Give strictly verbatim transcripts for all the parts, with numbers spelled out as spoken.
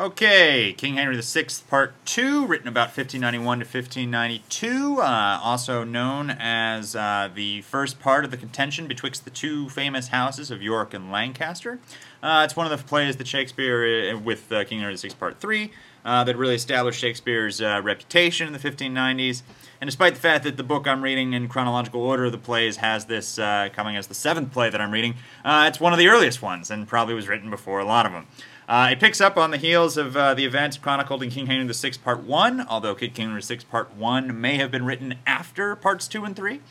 Okay, King Henry the Sixth, Part two, written about fifteen ninety-one to fifteen ninety-two, uh, also known as uh, the first part of the contention betwixt the two famous houses of York and Lancaster. Uh, it's one of the plays that Shakespeare, uh, with uh, King Henry the Sixth, Part three, uh, that really established Shakespeare's uh, reputation in the fifteen nineties. And despite the fact that the book I'm reading in chronological order of the plays has this uh, coming as the seventh play that I'm reading, uh, it's one of the earliest ones and probably was written before a lot of them. Uh, it picks up on the heels of uh, the events chronicled in King Henry the Sixth, Part one, although King Henry the Sixth, Part one may have been written after Parts two and three.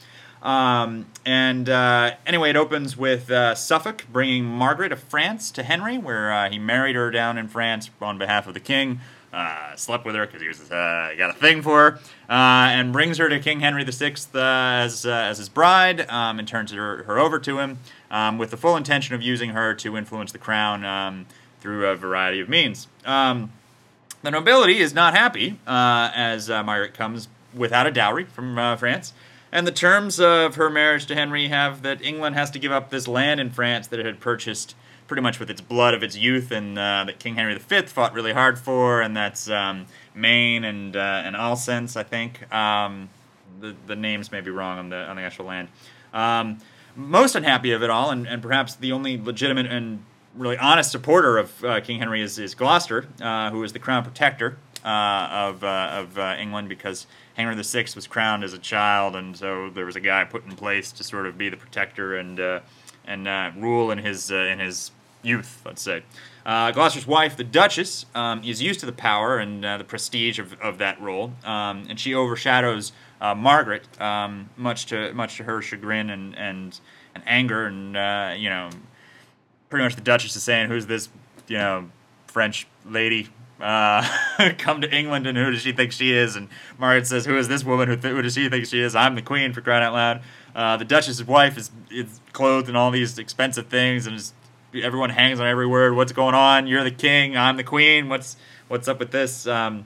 Um, and uh, anyway, it opens with uh, Suffolk bringing Margaret of France to Henry, where uh, he married her down in France on behalf of the king, uh, slept with her because he was uh, got a thing for her, uh, and brings her to King Henry the Sixth uh, as, uh, as his bride, um, and turns her, her over to him um, with the full intention of using her to influence the crown um, through a variety of means. Um, the nobility is not happy, uh, as uh, Margaret comes without a dowry from uh, France, and the terms of her marriage to Henry have that England has to give up this land in France that it had purchased pretty much with its blood of its youth, and uh, that King Henry the Fifth fought really hard for, and that's um, Maine and uh, and Alsace, I think. Um, the the names may be wrong on the on the actual land. Um, most unhappy of it all, and, and perhaps the only legitimate and really honest supporter of uh, King Henry is, is Gloucester, uh, who is the crown protector uh, of uh, of uh, England, because Henry the Sixth was crowned as a child, and so there was a guy put in place to sort of be the protector and uh, and uh, rule in his uh, in his youth, let's say. Uh, Gloucester's wife, the Duchess, um, is used to the power and uh, the prestige of, of that role, um, and she overshadows uh, Margaret, um, much to much to her chagrin and and, and anger, and uh, you know. Pretty much the Duchess is saying, who's this, you know, French lady uh, come to England, and who does she think she is? And Margaret says, who is this woman? Who, th who does she think she is? I'm the queen, for crying out loud. Uh, the Duchess's wife is, is clothed in all these expensive things, and is, everyone hangs on every word. What's going on? You're the king. I'm the queen. What's what's up with this? Um,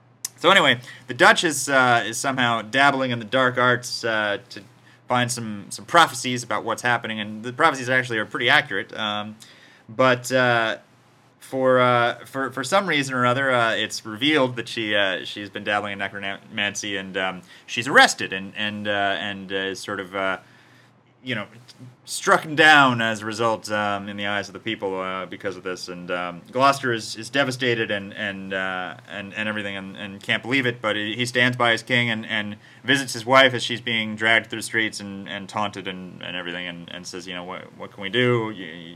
so anyway, the Duchess uh, is somehow dabbling in the dark arts uh, to find some some prophecies about what's happening, and the prophecies actually are pretty accurate. Um, but uh, for uh, for for some reason or other, uh, it's revealed that she uh, she's been dabbling in necromancy, and um, she's arrested and and uh, and uh, is sort of uh, you know struck down as a result um, in the eyes of the people uh, because of this. And um, Gloucester is, is devastated and and uh, and and everything, and, and can't believe it. But he stands by his king and, and visits his wife as she's being dragged through the streets and, and taunted and, and everything, and, and says, you know, what what can we do?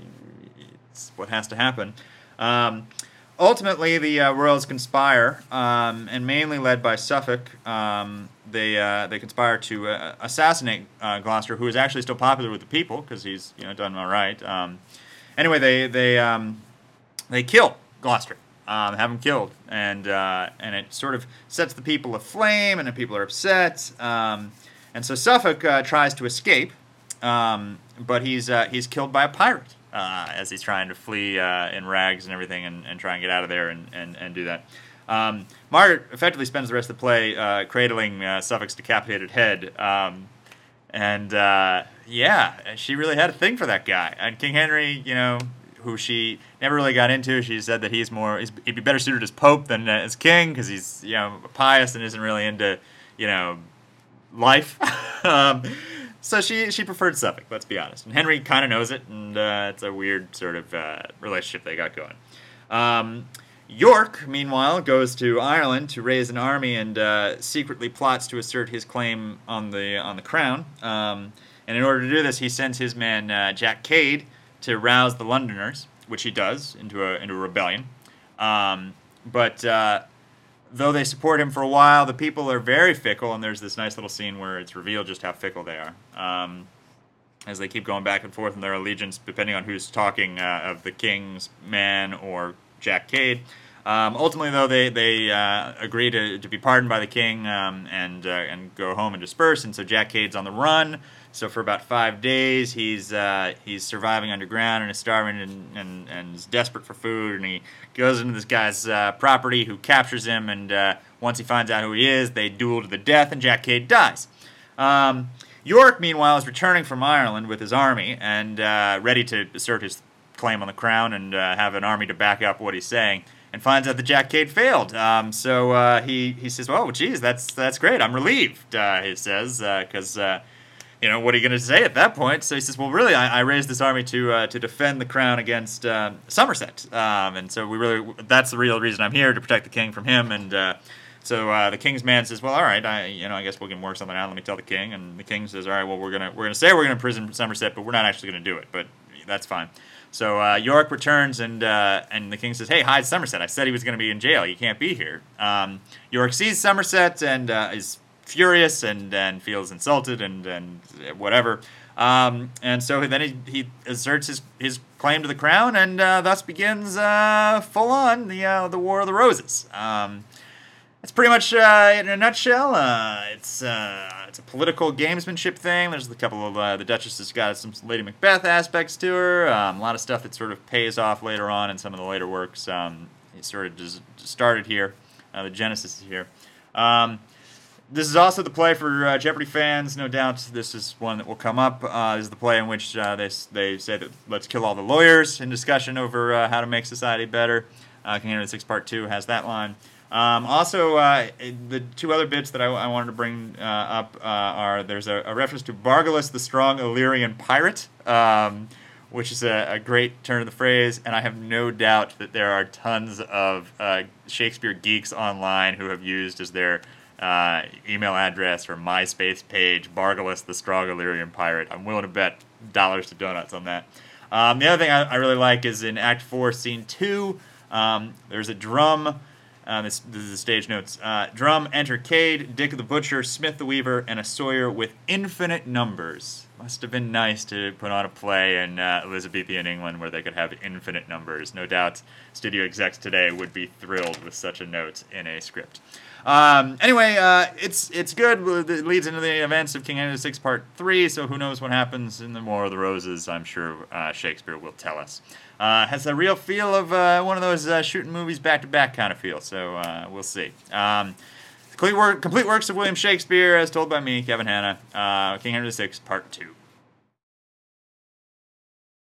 It's what has to happen. Um, ultimately, the uh, royals conspire, um, and mainly led by Suffolk. Um, They uh, they conspire to uh, assassinate uh, Gloucester, who is actually still popular with the people because he's you know done all right. Um, anyway, they they um, they kill Gloucester, um, have him killed, and uh, and it sort of sets the people aflame, and the people are upset. Um, and so Suffolk uh, tries to escape, um, but he's uh, he's killed by a pirate uh, as he's trying to flee uh, in rags and everything, and, and try and get out of there and and, and do that. Um, Margaret effectively spends the rest of the play uh, cradling uh, Suffolk's decapitated head, um, and uh, yeah, she really had a thing for that guy. And King Henry, you know, who she never really got into, she said that he's more, he's, he'd be better suited as Pope than uh, as King, because he's, you know, pious and isn't really into, you know, life. um, so she she preferred Suffolk, let's be honest. And Henry kind of knows it, and uh, it's a weird sort of uh, relationship they got going. Um, York, meanwhile, goes to Ireland to raise an army and uh, secretly plots to assert his claim on the on the crown. Um, and in order to do this, he sends his man uh, Jack Cade to rouse the Londoners, which he does into a into a rebellion. Um, but uh, though they support him for a while, the people are very fickle, and there's this nice little scene where it's revealed just how fickle they are. Um, as they keep going back and forth in their allegiance, depending on who's talking uh, of the king's man or Jack Cade. Um, ultimately, though, they they uh, agree to, to be pardoned by the king um, and uh, and go home and disperse. And so Jack Cade's on the run. So for about five days, he's uh, he's surviving underground and is starving and, and and is desperate for food. And he goes into this guy's uh, property, who captures him. And uh, once he finds out who he is, they duel to the death, and Jack Cade dies. Um, York, meanwhile, is returning from Ireland with his army and uh, ready to assert his claim on the crown and uh, have an army to back up what he's saying. and finds out the Jack Cade failed. Um, so uh, he he says, "Oh, geez, that's that's great. I'm relieved." Uh, he says, because. Uh, You know, what are you going to say at that point? So he says, well, really, I, I raised this army to uh, to defend the crown against uh, Somerset. Um, and so we really, that's the real reason I'm here, to protect the king from him. And uh, so uh, the king's man says, well, all right, I, you know, I guess we can work something out. Let me tell the king. And the king says, all right, well, we're going to we're gonna say we're going to imprison Somerset, but we're not actually going to do it. But that's fine. So uh, York returns, and uh, and the king says, hey, hide Somerset. I said he was going to be in jail. He can't be here. Um, York sees Somerset and uh, is furious and, and feels insulted and, and whatever. Um, and so then he, he asserts his, his claim to the crown, and uh, thus begins uh, full on the uh, the War of the Roses. Um, it's pretty much uh, in a nutshell. Uh, it's uh, it's a political gamesmanship thing. There's a couple of uh, the Duchess has got some Lady Macbeth aspects to her. Um, a lot of stuff that sort of pays off later on in some of the later works. Um, it sort of just started here. Uh, the genesis is here. Um, This is also the play for uh, Jeopardy fans, no doubt. This is one that will come up. Uh, this is the play in which uh, they they say that let's kill all the lawyers in discussion over uh, how to make society better. Uh, King Henry the Sixth Part Two has that line. Um, also, uh, the two other bits that I, I wanted to bring uh, up uh, are there's a, a reference to Bargallus the Strong Illyrian Pirate, um, which is a, a great turn of the phrase, and I have no doubt that there are tons of uh, Shakespeare geeks online who have used as their Uh, email address or MySpace page, Bargallus the Strong Illyrian Pirate. I'm willing to bet dollars to donuts on that. Um, the other thing I, I really like is in Act four, Scene two, um, there's a drum. Uh, this, this is the stage notes. Uh, drum, enter Cade, Dick the Butcher, Smith the Weaver, and a Sawyer with infinite numbers. Must have been nice to put on a play in uh, Elizabethan England where they could have infinite numbers. No doubt studio execs today would be thrilled with such a note in a script. Um, anyway, uh, it's it's good. It leads into the events of King Henry the Sixth Part three, so who knows what happens in the War of the Roses. I'm sure uh, Shakespeare will tell us. Uh, has a real feel of uh, one of those uh, shooting movies back-to-back kind of feel, so uh, we'll see. Um, complete, work, complete works of William Shakespeare, as told by me, Kevin Hanna, uh, King Henry the Sixth Part two.